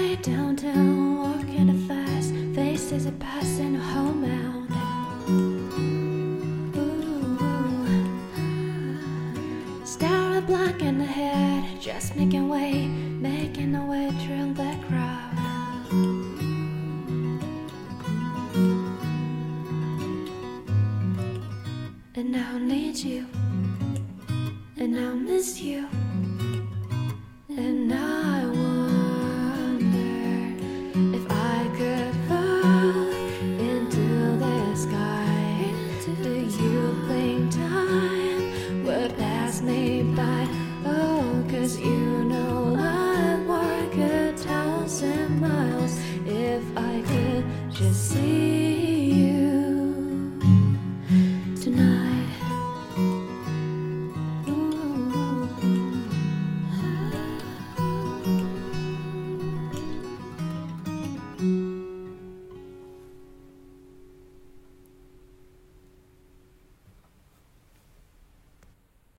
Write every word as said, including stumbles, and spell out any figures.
way downtown, walking the fast, faces are passing a whole mouth. Ooh, stare a blank in the head, just making way, making a way through the crowd. And I need you, and I miss you, and I wonder if I could fall into the sky. Do you think time would pass me by? Oh, 'cause you know I'd walk a thousand miles if I could just see